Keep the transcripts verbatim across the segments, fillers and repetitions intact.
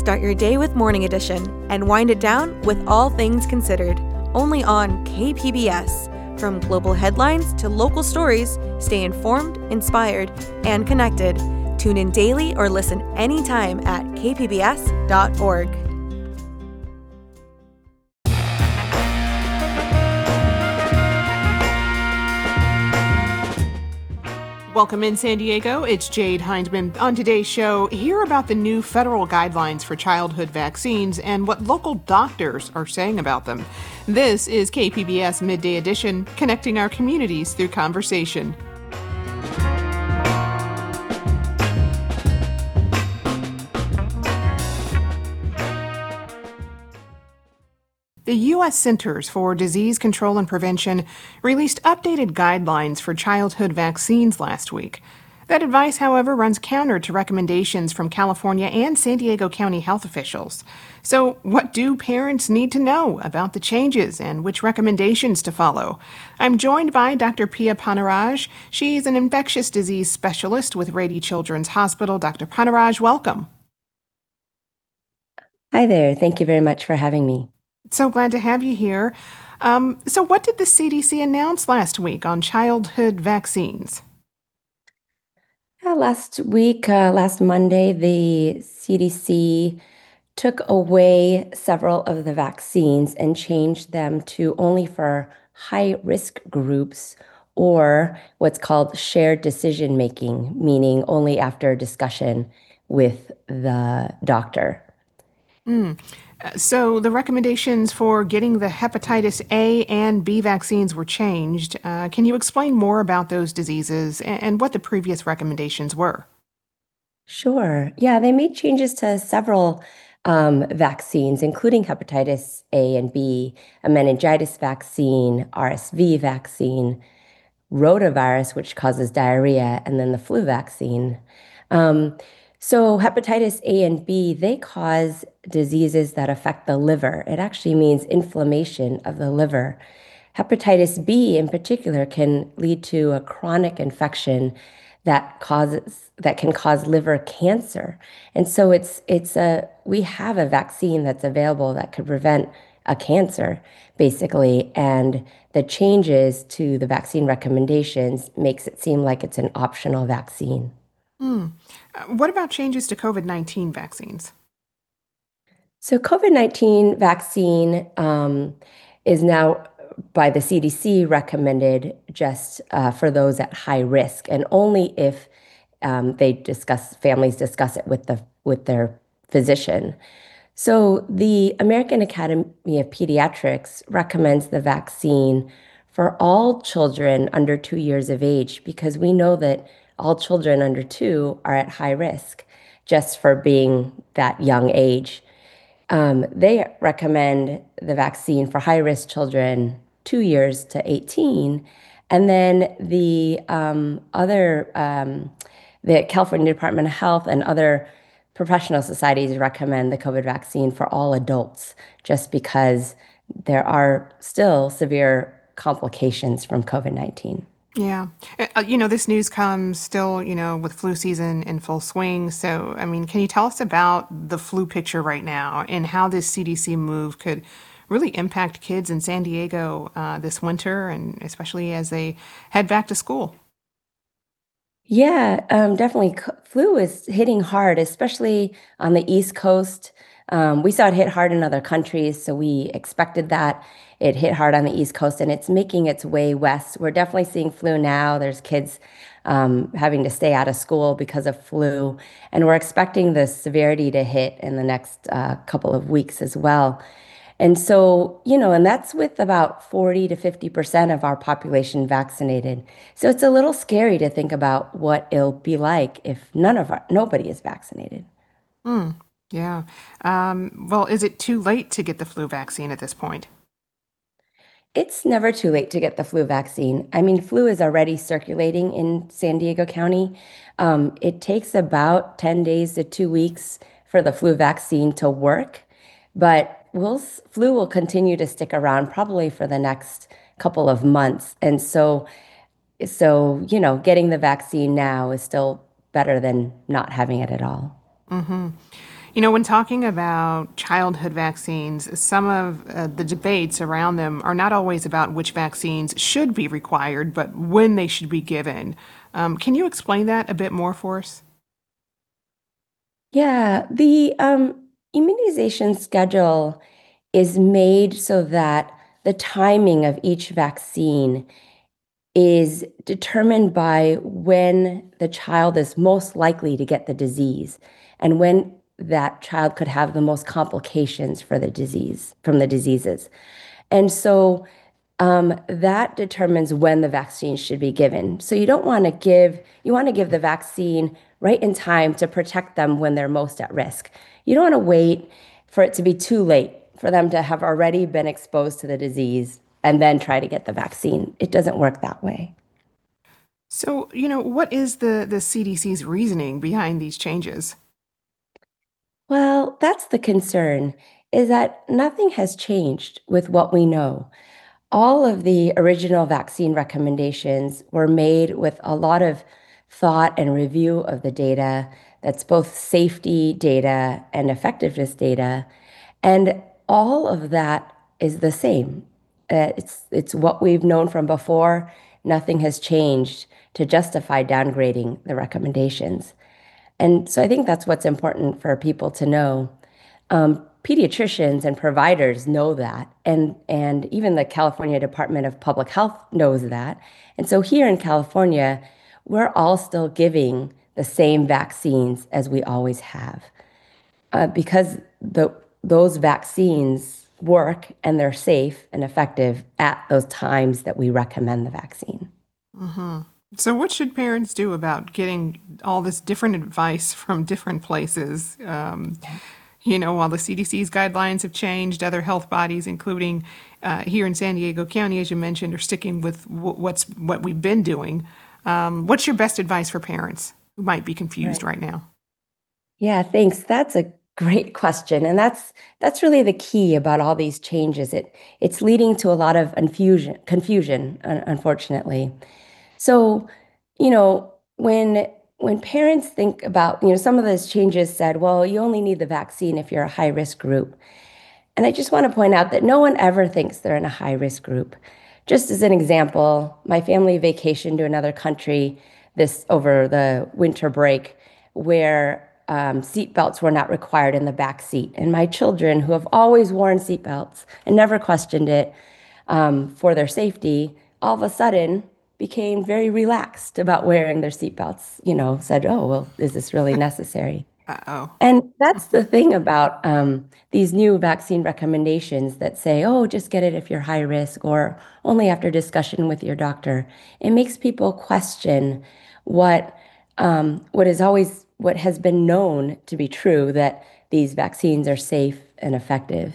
Start your day with Morning Edition and wind it down with All Things Considered, only on K P B S. From global headlines to local stories, stay informed, inspired, and connected. Tune in daily or listen anytime at k p b s dot org. Welcome in San Diego. It's Jade Hindman. On today's show, hear about the new federal guidelines for childhood vaccines and what local doctors are saying about them. This is K P B S Midday Edition, connecting our communities through conversation. The U S Centers for Disease Control and Prevention released updated guidelines for childhood vaccines last week. That advice, however, runs counter to recommendations from California and San Diego County health officials. So what do parents need to know about the changes and which recommendations to follow? I'm joined by Doctor Pia Panaraj. She's an infectious disease specialist with Rady Children's Hospital. Doctor Panaraj, welcome. Hi there. Thank you very much for having me. So glad to have you here. Um, so what did the C D C announce last week on childhood vaccines? Uh, last week, uh, last Monday, the C D C took away several of the vaccines and changed them to only for high-risk groups or what's called shared decision-making, meaning only after discussion with the doctor. Mm. So the recommendations for getting the hepatitis A and B vaccines were changed. Uh, can you explain more about those diseases and, and what the previous recommendations were? Sure. Yeah, they made changes to several um, vaccines, including hepatitis A and B, a meningitis vaccine, R S V vaccine, rotavirus, which causes diarrhea, and then the flu vaccine. Um, So hepatitis A and B, they cause diseases that affect the liver. It actually means inflammation of the liver. Hepatitis B in particular can lead to a chronic infection that causes that can cause liver cancer. And so it's it's a we have a vaccine that's available that could prevent a cancer, basically. And the changes to the vaccine recommendations makes it seem like it's an optional vaccine. Hmm. Uh, what about changes to COVID nineteen vaccines? So COVID nineteen vaccine um, is now by the C D C recommended just uh, for those at high risk, and only if um, they discuss families discuss it with the with their physician. So the American Academy of Pediatrics recommends the vaccine for all children under two years of age because we know that all children under two are at high risk just for being that young age. Um, they recommend the vaccine for high-risk children two years to eighteen. And then the um, other, um, the California Department of Health and other professional societies recommend the COVID vaccine for all adults just because there are still severe complications from COVID nineteen. Yeah. Uh, you know, this news comes still, you know, with flu season in full swing. So, I mean, can you tell us about the flu picture right now and how this C D C move could really impact kids in San Diego uh, this winter and especially as they head back to school? Yeah, um, definitely. C- Flu is hitting hard, especially on the East Coast. Um, we saw it hit hard in other countries, so we expected that. It hit hard on the East Coast, and it's making its way west. We're definitely seeing flu now. There's kids um, having to stay out of school because of flu, and we're expecting the severity to hit in the next uh, couple of weeks as well. And so, you know, and that's with about forty to fifty percent of our population vaccinated. So it's a little scary to think about what it'll be like if none of our, nobody is vaccinated. Mm, yeah. Um, well, is it too late to get the flu vaccine at this point? It's never too late to get the flu vaccine. I mean, flu is already circulating in San Diego County. Um, it takes about ten days to two weeks for the flu vaccine to work, but we'll, flu will continue to stick around probably for the next couple of months. And so, so, you know, getting the vaccine now is still better than not having it at all. Mm-hmm. You know, when talking about childhood vaccines, some of uh, the debates around them are not always about which vaccines should be required, but when they should be given. Um, can you explain that a bit more for us? Yeah, the um, immunization schedule is made so that the timing of each vaccine is determined by when the child is most likely to get the disease and when that child could have the most complications for the disease from the diseases. And so um, that determines when the vaccine should be given. So you don't want to give, you want to give the vaccine right in time to protect them when they're most at risk. You don't want to wait for it to be too late for them to have already been exposed to the disease and then try to get the vaccine. It doesn't work that way. So, you know, what is the, the C D C's reasoning behind these changes? Well, that's the concern, is that nothing has changed with what we know. All of the original vaccine recommendations were made with a lot of thought and review of the data that's both safety data and effectiveness data. And all of that is the same. Uh, it's, it's what we've known from before. Nothing has changed to justify downgrading the recommendations. And so I think that's what's important for people to know. Um, pediatricians and providers know that, and and even the California Department of Public Health knows that. And so here in California, we're all still giving the same vaccines as we always have, uh, because the those vaccines work and they're safe and effective at those times that we recommend the vaccine. So, what should parents do about getting all this different advice from different places? Um, you know, while the C D C's guidelines have changed, other health bodies, including uh, here in San Diego County, as you mentioned, are sticking with w- what's what we've been doing. Um, what's your best advice for parents who might be confused Right. right now? Yeah, thanks. That's a great question. And that's that's really the key about all these changes. It it's leading to a lot of confusion, confusion, un- unfortunately. So, you know, when when parents think about, you know, some of those changes said, well, you only need the vaccine if you're a high risk group. And I just want to point out that no one ever thinks they're in a high risk group. Just as an example, my family vacationed to another country this over the winter break where um, seat belts were not required in the back seat. And my children, who have always worn seat belts and never questioned it um, for their safety, all of a sudden became very relaxed about wearing their seat belts. You know, said, "Oh, well, is this really necessary?" Uh-oh. And that's the thing about um, these new vaccine recommendations that say, oh, just get it if you're high risk or only after discussion with your doctor. It makes people question what um, what is always what has been known to be true, that these vaccines are safe and effective.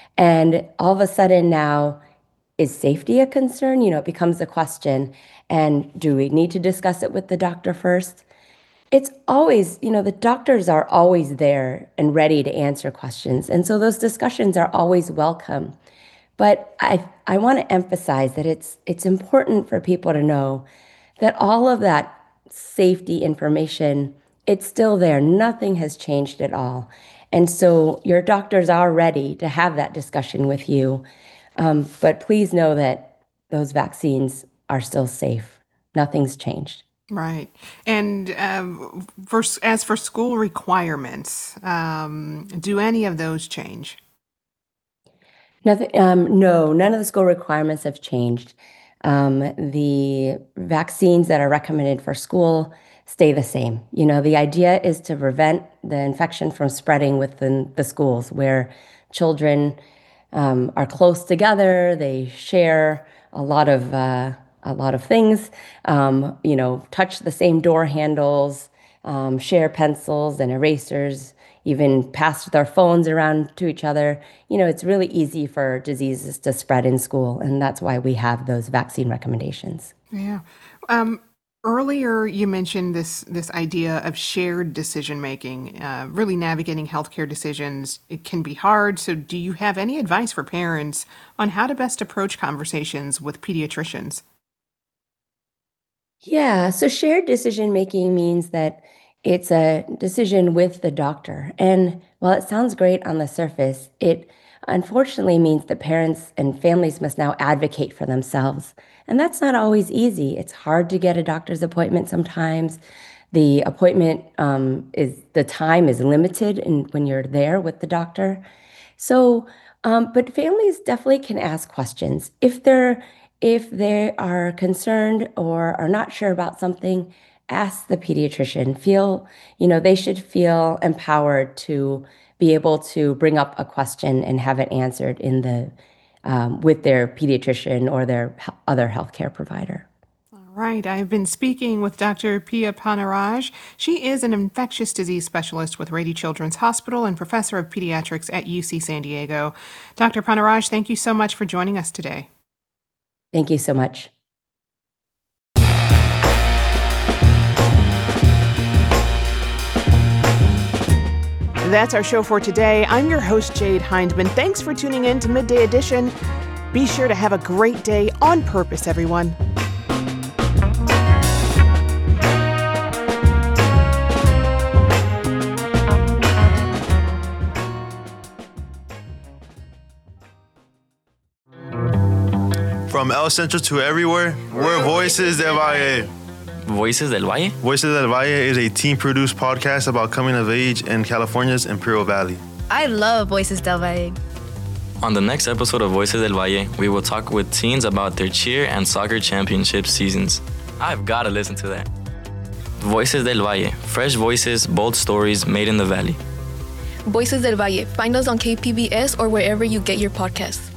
And all of a sudden now, is safety a concern? You know, it becomes a question. And do we need to discuss it with the doctor first? It's always, you know, the doctors are always there and ready to answer questions. And so those discussions are always welcome. But I I want to emphasize that it's it's important for people to know that all of that safety information, it's still there. Nothing has changed at all. And so your doctors are ready to have that discussion with you. Um, but please know that those vaccines are still safe. Nothing's changed. Right. And um, for, as for school requirements, um, do any of those change? Nothing, um, no, none of the school requirements have changed. Um, the vaccines that are recommended for school stay the same. You know, the idea is to prevent the infection from spreading within the schools where children um, are close together. They share a lot of uh, a lot of things. Um, you know, touch the same door handles, um, share pencils and erasers, even pass their phones around to each other. You know, it's really easy for diseases to spread in school, and that's why we have those vaccine recommendations. Yeah. Um, earlier, you mentioned this this idea of shared decision making. Uh, really navigating healthcare decisions, it can be hard. So, do you have any advice for parents on how to best approach conversations with pediatricians? Yeah, so shared decision making means that it's a decision with the doctor. And while it sounds great on the surface, it unfortunately means that parents and families must now advocate for themselves. And that's not always easy. It's hard to get a doctor's appointment sometimes. The appointment um, is, the time is limited in, when you're there with the doctor. So, um, but families definitely can ask questions. If they're, if they are concerned or are not sure about something, ask the pediatrician. Feel, you know, they should feel empowered to be able to bring up a question and have it answered in the um, with their pediatrician or their other healthcare provider. All right. I've been speaking with Doctor Pia Panaraj. She is an infectious disease specialist with Rady Children's Hospital and professor of pediatrics at U C San Diego. Doctor Panaraj, thank you so much for joining us today. Thank you so much. That's our show for today. I'm your host, Jade Hindman. Thanks for tuning in to Midday Edition. Be sure to have a great day on purpose, everyone. From El Centro to everywhere, we're Voices del Valle. Voices del Valle? Voices del Valle is a team-produced podcast about coming of age in California's Imperial Valley. I love Voices del Valle. On the next episode of Voices del Valle, we will talk with teens about their cheer and soccer championship seasons. I've got to listen to that. Voices del Valle, fresh voices, bold stories made in the valley. Voices del Valle. Find us on K P B S or wherever you get your podcasts.